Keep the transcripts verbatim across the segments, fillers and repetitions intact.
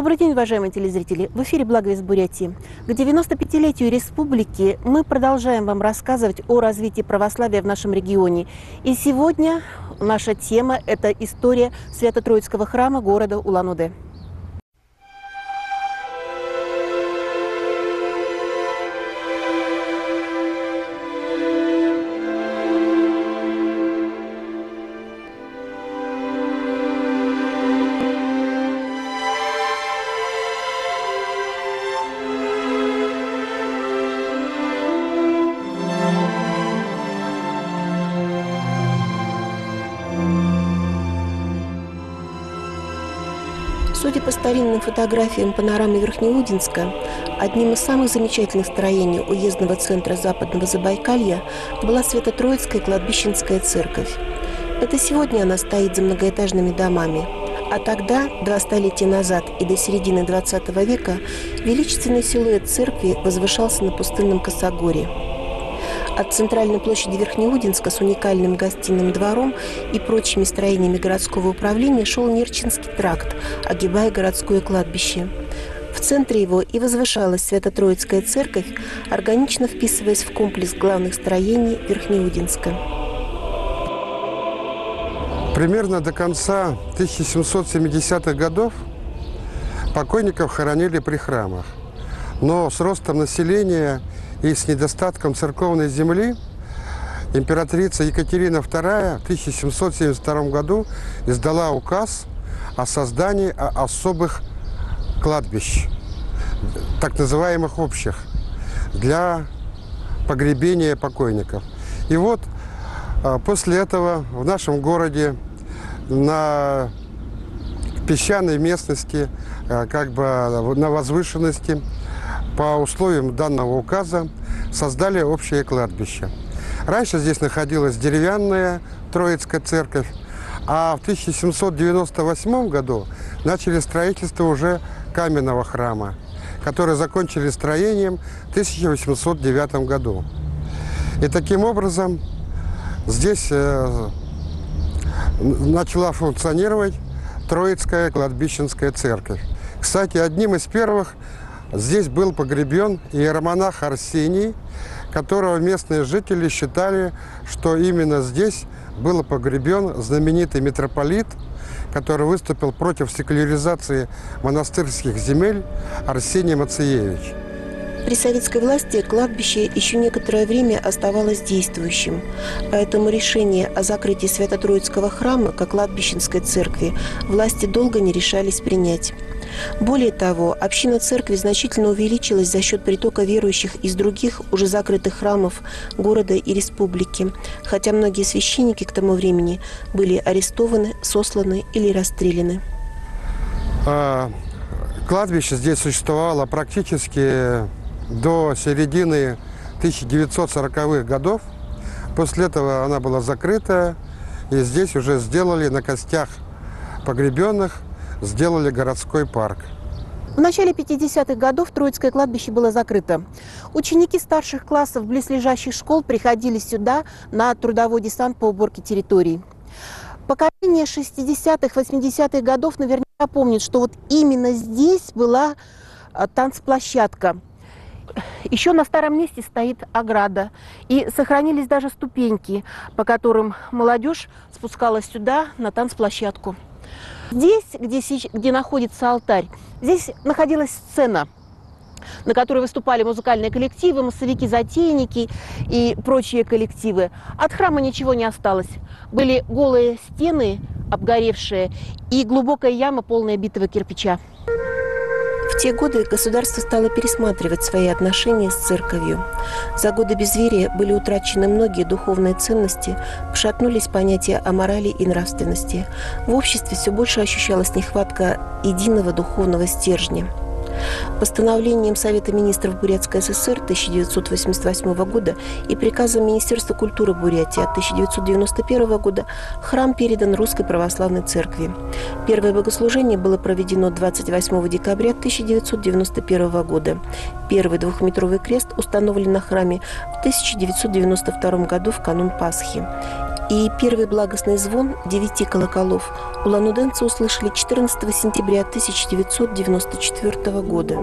Добрый день, уважаемые телезрители! В эфире «Благовесть Бурятии». К девяносто пятилетию республики мы продолжаем вам рассказывать о развитии православия в нашем регионе. И сегодня наша тема – это история Свято-Троицкого храма города Улан-Удэ. Судя по старинным фотографиям панорамы Верхнеудинска, одним из самых замечательных строений уездного центра Западного Забайкалья была Свято-Троицкая кладбищенская церковь. Это сегодня она стоит за многоэтажными домами. А тогда, два столетия назад и до середины двадцатого века, величественный силуэт церкви возвышался на пустынном косогоре. От центральной площади Верхнеудинска с уникальным гостиным двором и прочими строениями городского управления шел Нерчинский тракт, огибая городское кладбище. В центре его и возвышалась Свято-Троицкая церковь, органично вписываясь в комплекс главных строений Верхнеудинска. Примерно до конца тысяча семьсот семидесятых годов покойников хоронили при храмах. Но с ростом населения и с недостатком церковной земли императрица Екатерина вторая в тысяча семьсот семьдесят втором году издала указ о создании особых кладбищ, так называемых общих, для погребения покойников. И вот после этого в нашем городе на песчаной местности, как бы на возвышенности, по условиям данного указа создали общее кладбище. Раньше здесь находилась деревянная Троицкая церковь, а в тысяча семьсот девяносто восьмом году начали строительство уже каменного храма, который закончили строением в тысяча восемьсот девятом году. И таким образом здесь э, начала функционировать Троицкая кладбищенская церковь. Кстати, одним из первых здесь был погребен иеромонах Арсений, которого местные жители считали, что именно здесь был погребен знаменитый митрополит, который выступил против секуляризации монастырских земель, Арсений Мациевич. При советской власти кладбище еще некоторое время оставалось действующим, поэтому решение о закрытии Свято-Троицкого храма как кладбищенской церкви власти долго не решались принять. Более того, община церкви значительно увеличилась за счет притока верующих из других уже закрытых храмов города и республики, хотя многие священники к тому времени были арестованы, сосланы или расстреляны. А, кладбище здесь существовало практически до середины тысяча девятьсот сороковых годов. После этого она была закрыта, и здесь уже сделали на костях погребенных сделали городской парк. В начале пятидесятых годов Троицкое кладбище было закрыто. Ученики старших классов близлежащих школ приходили сюда на трудовой десант по уборке территорий. Поколение шестидесятых, восьмидесятых годов наверняка помнит, что вот именно здесь была танцплощадка. Еще на старом месте стоит ограда, и сохранились даже ступеньки, по которым молодежь спускалась сюда, на танцплощадку. Здесь, где, где находится алтарь, здесь находилась сцена, на которой выступали музыкальные коллективы, массовики-затейники и прочие коллективы. От храма ничего не осталось. Были голые стены, обгоревшие, и глубокая яма, полная битого кирпича. В те годы государство стало пересматривать свои отношения с церковью. За годы безверия были утрачены многие духовные ценности, пошатнулись понятия о морали и нравственности. В обществе все больше ощущалась нехватка единого духовного стержня. Постановлением Совета министров Бурятской ССР тысяча девятьсот восемьдесят восьмого года и приказом Министерства культуры Бурятии от тысяча девятьсот девяносто первого года храм передан Русской Православной Церкви. Первое богослужение было проведено двадцать восьмого декабря тысяча девятьсот девяносто первого года. Первый двухметровый крест установлен на храме в тысяча девятьсот девяносто втором году в канун Пасхи. И первый благостный звон девяти колоколов улан-удэнцы услышали четырнадцатого сентября тысяча девятьсот девяносто четвёртого года.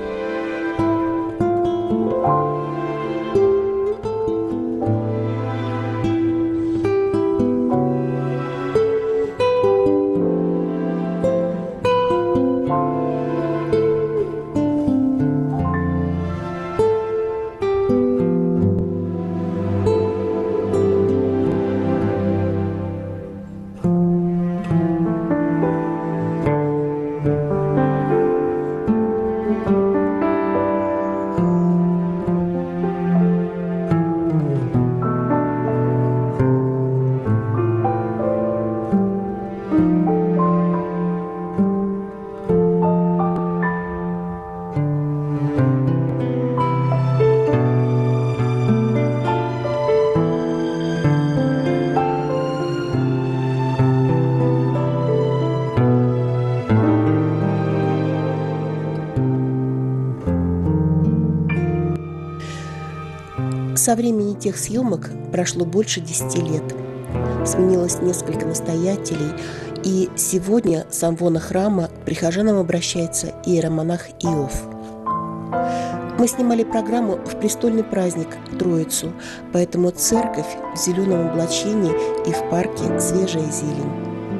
Со времени тех съемок прошло больше десяти лет. Сменилось несколько настоятелей, и сегодня с амвона храма к прихожанам обращается иеромонах Иов. Мы снимали программу в престольный праздник Троицу, поэтому церковь в зеленом облачении и в парке свежая зелень.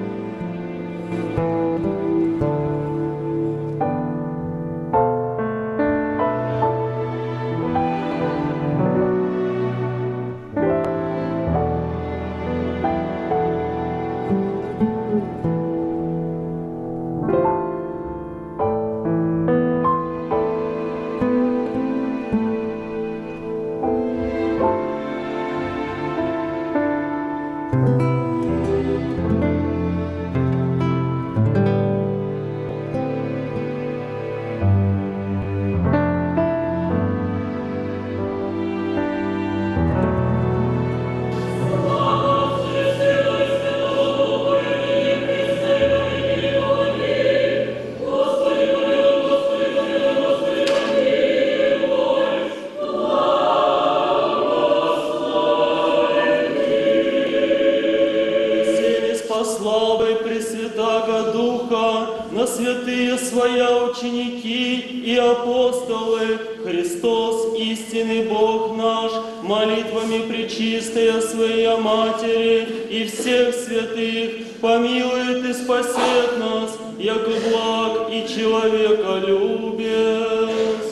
Славой Пресвятаго Духа, на святые своя ученики и апостолы, Христос, истинный Бог наш, молитвами пречистая Своя Матери и всех святых, помилует и спасет нас, яко благ и человеколюбец.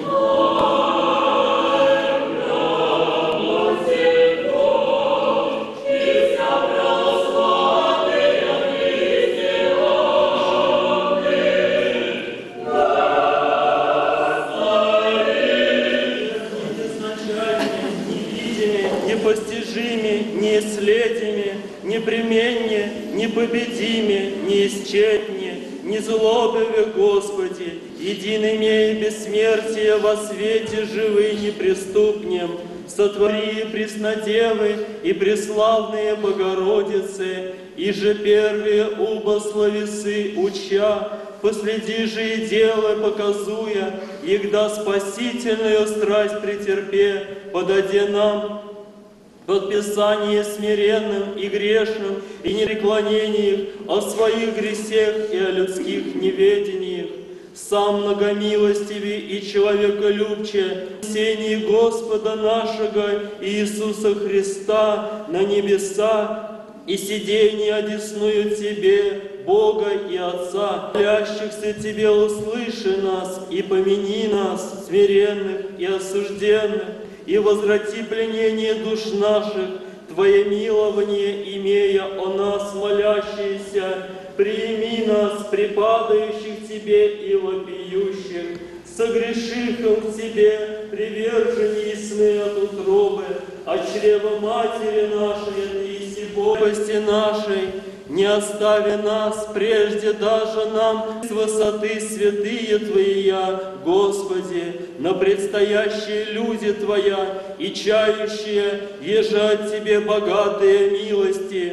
Непостижими, неисследими, непременне, непобедими, неисчетни, незлобиве, Господи, един имей бессмертие во свете живы неприступнем, сотвори преснодевы и преславные Богородицы, и же первые убословесы уча, последи же и делай, показуя, егда спасительную страсть претерпе, подаде нам подписание смиренным и грешным, и нереклонениях о своих гресех и о людских неведениях. Сам многомилостивый и человеколюбче, сении Господа нашего Иисуса Христа на небеса и сидение одесную Тебе, Бога и Отца, молящихся Тебе, услыши нас и помяни нас, смиренных и осужденных, и возврати пленение душ наших, Твое милование, имея о нас молящиеся, прими нас, припадающих Тебе и вопиющих, согрешивших к Тебе, приверженные сны от утробы, от чрева Матери нашей, Ты и богости нашей, не остави нас, прежде даже нам с высоты святые Твоя, Господи, на предстоящие люди Твоя и чающие, еже от Тебе богатые милости.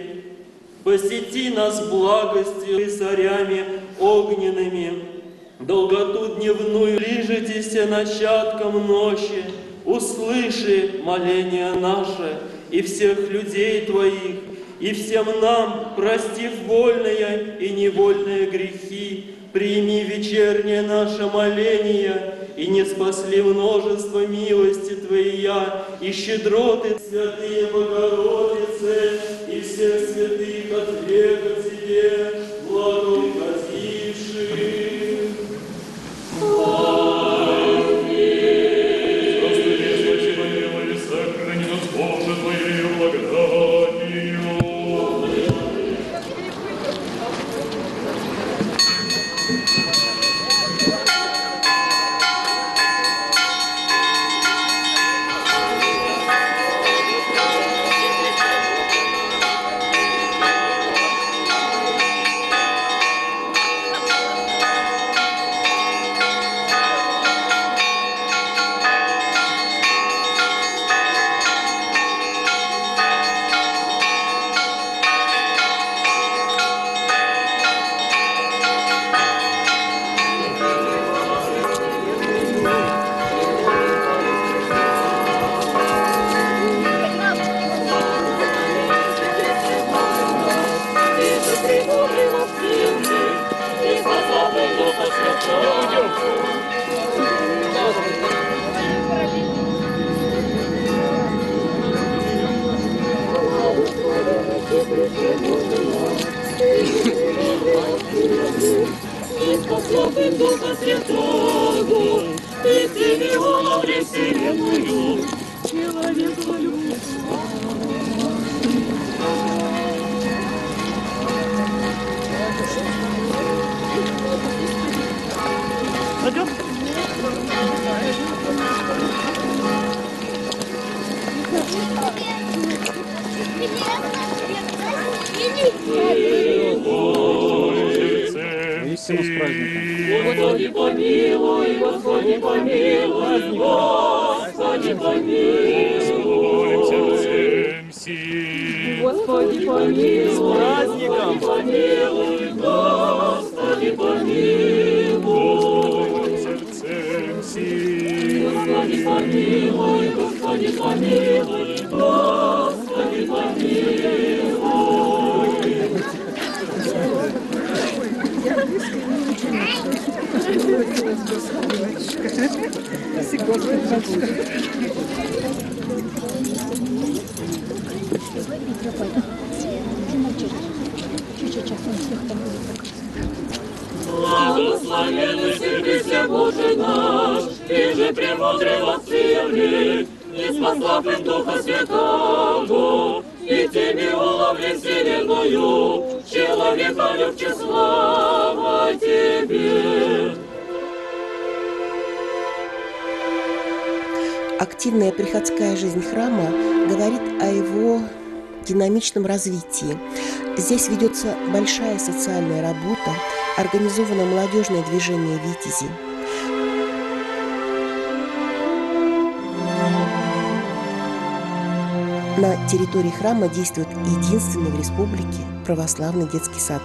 Посети нас благостью и царями огненными, долготу дневную лижитеся начатком ночи, услыши моление наше и всех людей Твоих, и всем нам, простив вольные и невольные грехи, прими вечернее наше моление, и не спасли множество милости Твоя и щедроты, святые Богородицы, и всех святых от века Тебе благоугодивших. Духа Святого, и Ты головли вселенную, человеку любовь. Пойдем? Господи, помилуй, Господи, помилуй, Господи, помилуй. Господи, помилуй, с праздником. Помилуй, Господи, помилуй. Господи, помилуй, Господи, помилуй, Господи, помилуй. Благословенный Христе Боже наш, и же премудрый Василий, и спасла им Духа Святого, и Тебе уловли вселенную, человека любче, слава Тебе. Активная приходская жизнь храма говорит о его динамичном развитии. Здесь ведется большая социальная работа, организовано молодежное движение «Витязи». На территории храма действует единственный в республике православный детский сад.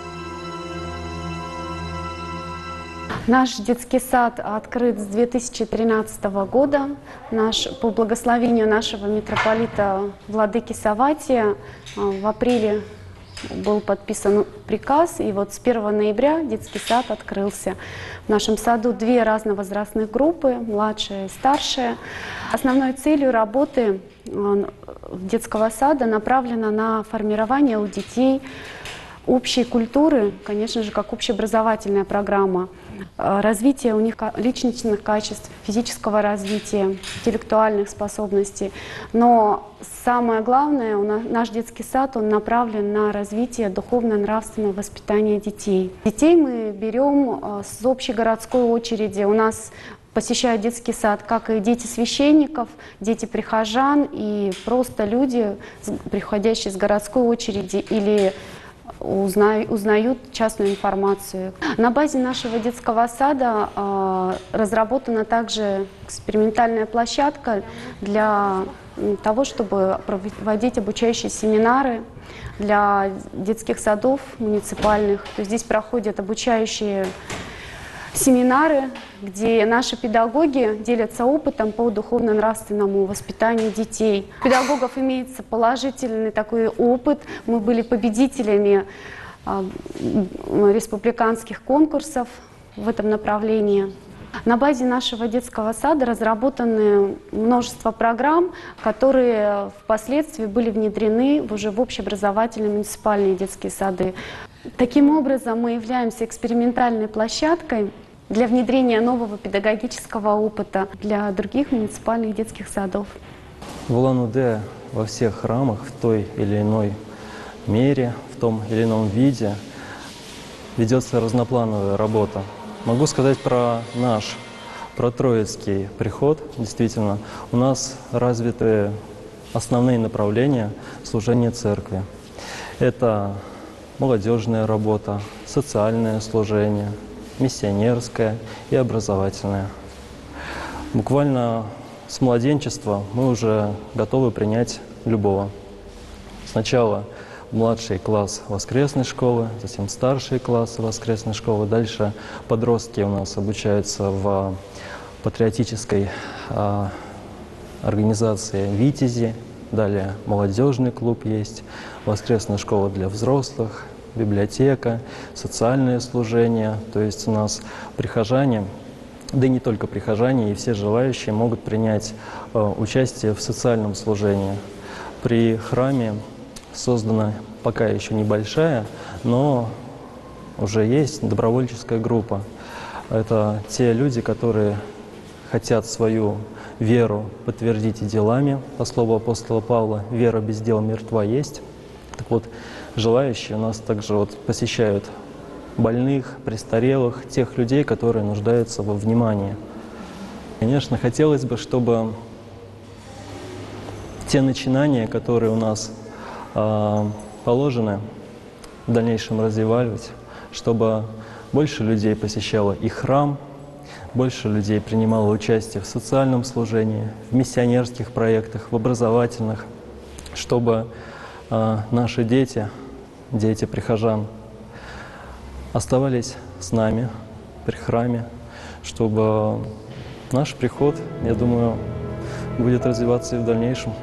Наш детский сад открыт с две тысячи тринадцатого года. Наш, по благословению нашего митрополита владыки Савватия в апреле был подписан приказ, и вот с первого ноября детский сад открылся. В нашем саду две разновозрастных группы, младшая и старшая. Основной целью работы детского сада направлена на формирование у детей общей культуры, конечно же, как общеобразовательная программа, развитие у них личностных качеств, физического развития, интеллектуальных способностей. Но самое главное, у нас, наш детский сад, он направлен на развитие духовно-нравственного воспитания детей. Детей мы берем с общегородской очереди. У нас посещают детский сад как и дети священников, дети прихожан и просто люди, приходящие с городской очереди или Узнают, узнают частную информацию. На базе нашего детского сада э, разработана также экспериментальная площадка для того, чтобы проводить обучающие семинары для детских садов муниципальных. То есть здесь проходят обучающие семинары, где наши педагоги делятся опытом по духовно-нравственному воспитанию детей. У педагогов имеется положительный такой опыт. Мы были победителями а, республиканских конкурсов в этом направлении. На базе нашего детского сада разработаны множество программ, которые впоследствии были внедрены уже в общеобразовательные муниципальные детские сады. Таким образом, мы являемся экспериментальной площадкой для внедрения нового педагогического опыта для других муниципальных детских садов. В Улан-Удэ во всех храмах в той или иной мере, в том или ином виде ведется разноплановая работа. Могу сказать про наш, про Троицкий приход. Действительно, у нас развиты основные направления служения церкви. Это молодежная работа, социальное служение, миссионерское и образовательное. Буквально с младенчества мы уже готовы принять любого. Сначала младший класс воскресной школы, затем старшие классы воскресной школы. Дальше подростки у нас обучаются в патриотической а, организации «Витязи». Далее молодежный клуб есть, воскресная школа для взрослых, библиотека, социальное служение. То есть у нас прихожане, да и не только прихожане, и все желающие могут принять э, участие в социальном служении. При храме создана пока еще небольшая, но уже есть добровольческая группа. Это те люди, которые хотят свою веру подтвердить и делами. По слову апостола Павла, вера без дел мертва есть. Так вот, желающие у нас также вот посещают больных, престарелых, тех людей, которые нуждаются во внимании. Конечно, хотелось бы, чтобы те начинания, которые у нас э, положены, в дальнейшем развивались, чтобы больше людей посещало и храм, больше людей принимало участие в социальном служении, в миссионерских проектах, в образовательных, чтобы э, наши дети, дети прихожан, оставались с нами при храме, чтобы наш приход, я думаю, будет развиваться и в дальнейшем.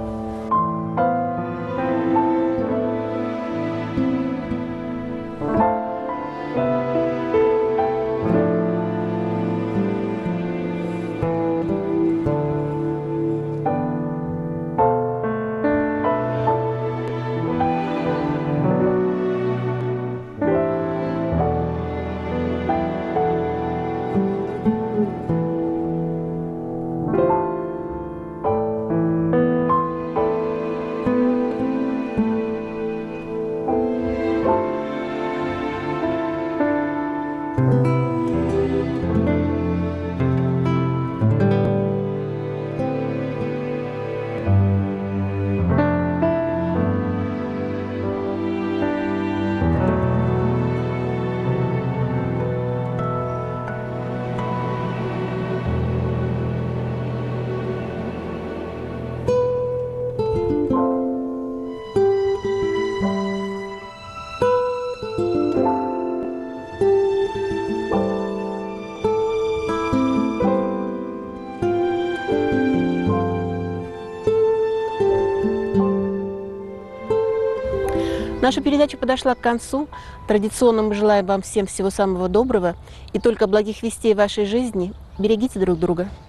Наша передача подошла к концу. Традиционно мы желаем вам всем всего самого доброго и только благих вестей в вашей жизни. Берегите друг друга.